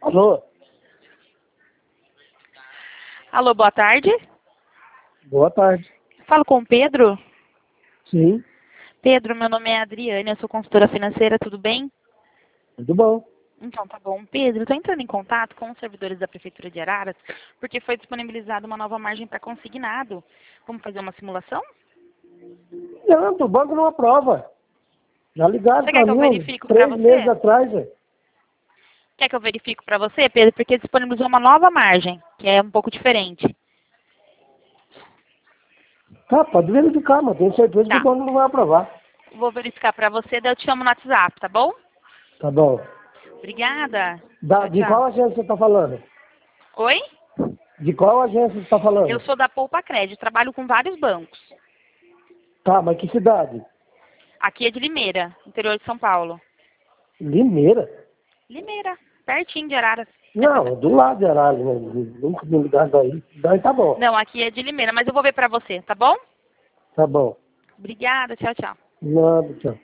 Alô? Alô, boa tarde. Boa tarde. Falo com o Pedro. Sim, Pedro, meu nome é Adriane, eu sou consultora financeira, tudo bem? tudo bom. Então, tá bom. Pedro, estou entrando em contato com os servidores da Prefeitura de Araras, porque foi disponibilizada uma nova margem para consignado. Vamos fazer uma simulação? Não, o banco não aprova. Já ligaram Você para quer que eu mim uns verifique para 3 meses você? atrás, velho. Quer que eu verifique para você, Pedro? Porque disponibilizou uma nova margem, que é um pouco diferente. Tá, pode verificar, mas tenho certeza que o Tá. banco não vai aprovar. Vou verificar para você, daí eu te chamo no WhatsApp, tá bom? Tá bom. Obrigada. Tchau, De tchau. qual agência você está falando? Oi? De qual agência você está Eu falando? sou da Poupa Crédito, trabalho com vários bancos. Tá, mas que cidade? Aqui é de Limeira, interior de São Paulo. Limeira? Limeira, pertinho de Araras. Não, do lado de Aralho, né? Nunca me ligaram daí. Daí tá bom. Não, aqui é de Limeira, mas eu vou ver pra você, tá bom? Tá bom. Obrigada, tchau, tchau. Nada, tchau.